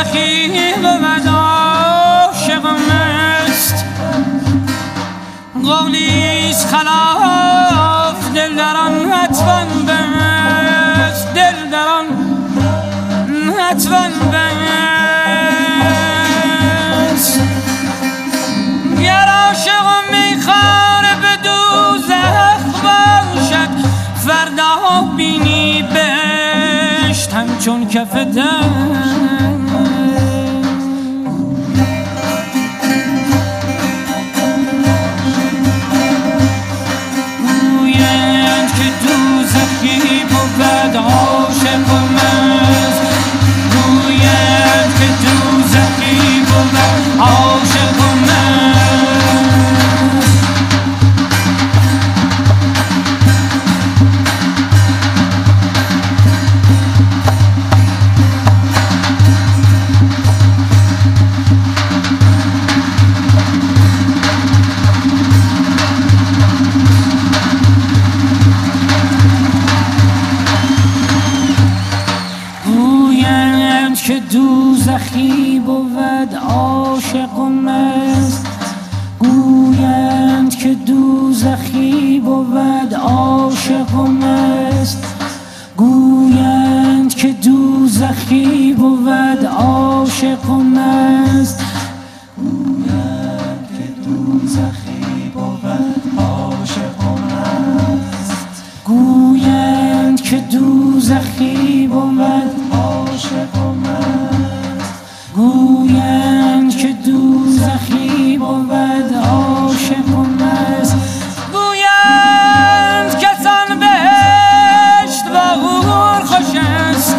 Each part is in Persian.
دوزخی بود عاشق مست قولیست خلاف دل در آن حتما بست دل در آن حتما بست گر عاشق میخوار به دوزخ باشد فردا بینی بهشت همچون کف دست بود عاشق و مست گوید که دوزخی بود عاشق و مست که دوزخی بود عاشق و مست گویند که دوزخی بود عاشق و مست گویند که دوزخی بود عاشق و مست گویند که دوزخی بود عاشق و مست گویند که دوزخی بود عاشق و گویند که دوزخی بود عاشق و مست گویند کسان بهشت با حور خوش است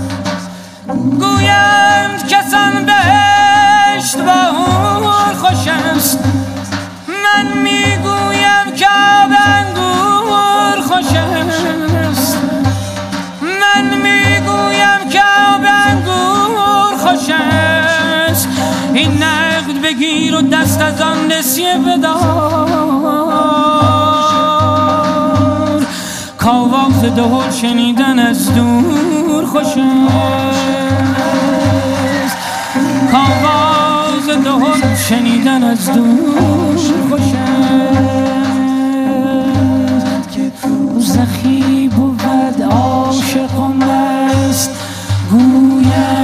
گویند کسان بهشت با حور خوش است من میگویم که آب انگور خوش است من میگویم که آب انگور خوش است این نقد بگیر و دست از آن نسیه بدار کاواز دهل شنیدن از دور خوش است کاواز دهل شنیدن از دور خوش است که دوزخی بود عاشق و مست گوید